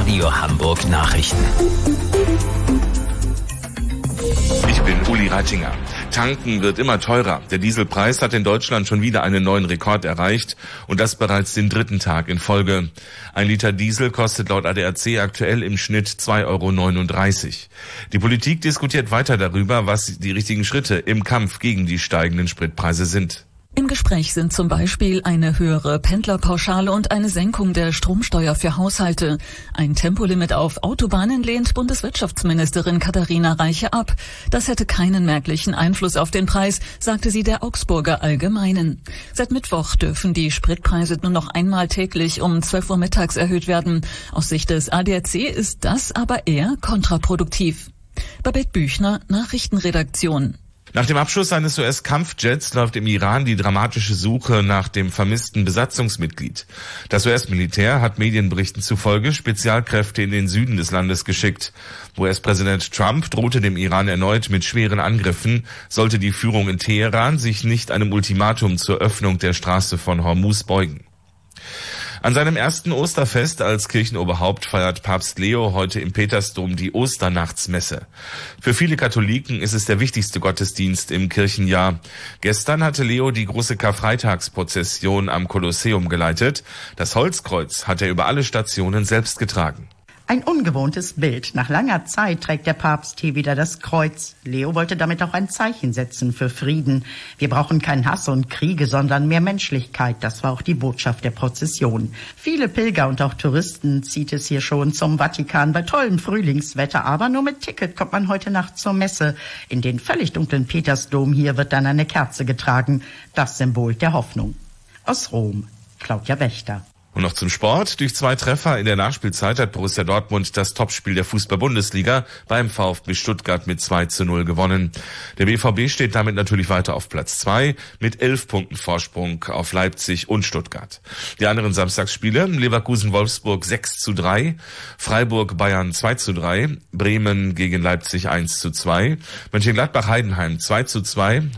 Radio Hamburg Nachrichten. Ich bin Uli Reitinger. Tanken wird immer teurer. Der Dieselpreis hat in Deutschland schon wieder einen neuen Rekord erreicht und das bereits den 3. Tag in Folge. Ein Liter Diesel kostet laut ADAC aktuell im Schnitt 2,39 €. Die Politik diskutiert weiter darüber, was die richtigen Schritte im Kampf gegen die steigenden Spritpreise sind. Im Gespräch sind zum Beispiel eine höhere Pendlerpauschale und eine Senkung der Stromsteuer für Haushalte. Ein Tempolimit auf Autobahnen lehnt Bundeswirtschaftsministerin Katharina Reiche ab. Das hätte keinen merklichen Einfluss auf den Preis, sagte sie der Augsburger Allgemeinen. Seit Mittwoch dürfen die Spritpreise nur noch einmal täglich um 12 Uhr mittags erhöht werden. Aus Sicht des ADAC ist das aber eher kontraproduktiv. Babette Büchner, Nachrichtenredaktion. Nach dem Abschuss eines US-Kampfjets läuft im Iran die dramatische Suche nach dem vermissten Besatzungsmitglied. Das US-Militär hat Medienberichten zufolge Spezialkräfte in den Süden des Landes geschickt. US-Präsident Trump drohte dem Iran erneut mit schweren Angriffen, sollte die Führung in Teheran sich nicht einem Ultimatum zur Öffnung der Straße von Hormuz beugen. An seinem ersten Osterfest als Kirchenoberhaupt feiert Papst Leo heute im Petersdom die Osternachtsmesse. Für viele Katholiken ist es der wichtigste Gottesdienst im Kirchenjahr. Gestern hatte Leo die große Karfreitagsprozession am Kolosseum geleitet. Das Holzkreuz hat er über alle Stationen selbst getragen. Ein ungewohntes Bild. Nach langer Zeit trägt der Papst hier wieder das Kreuz. Leo wollte damit auch ein Zeichen setzen für Frieden. Wir brauchen keinen Hass und Kriege, sondern mehr Menschlichkeit. Das war auch die Botschaft der Prozession. Viele Pilger und auch Touristen zieht es hier schon zum Vatikan bei tollem Frühlingswetter. Aber nur mit Ticket kommt man heute Nacht zur Messe. In den völlig dunklen Petersdom hier wird dann eine Kerze getragen. Das Symbol der Hoffnung. Aus Rom, Claudia Wächter. Und noch zum Sport. Durch 2 Treffer in der Nachspielzeit hat Borussia Dortmund das Topspiel der Fußball-Bundesliga beim VfB Stuttgart mit 2:0 gewonnen. Der BVB steht damit natürlich weiter auf Platz 2 mit 11 Punkten Vorsprung auf Leipzig und Stuttgart. Die anderen Samstagsspiele: Leverkusen-Wolfsburg 6:3, Freiburg-Bayern 2:3, Bremen gegen Leipzig 1:2, Mönchengladbach-Heidenheim 2:2,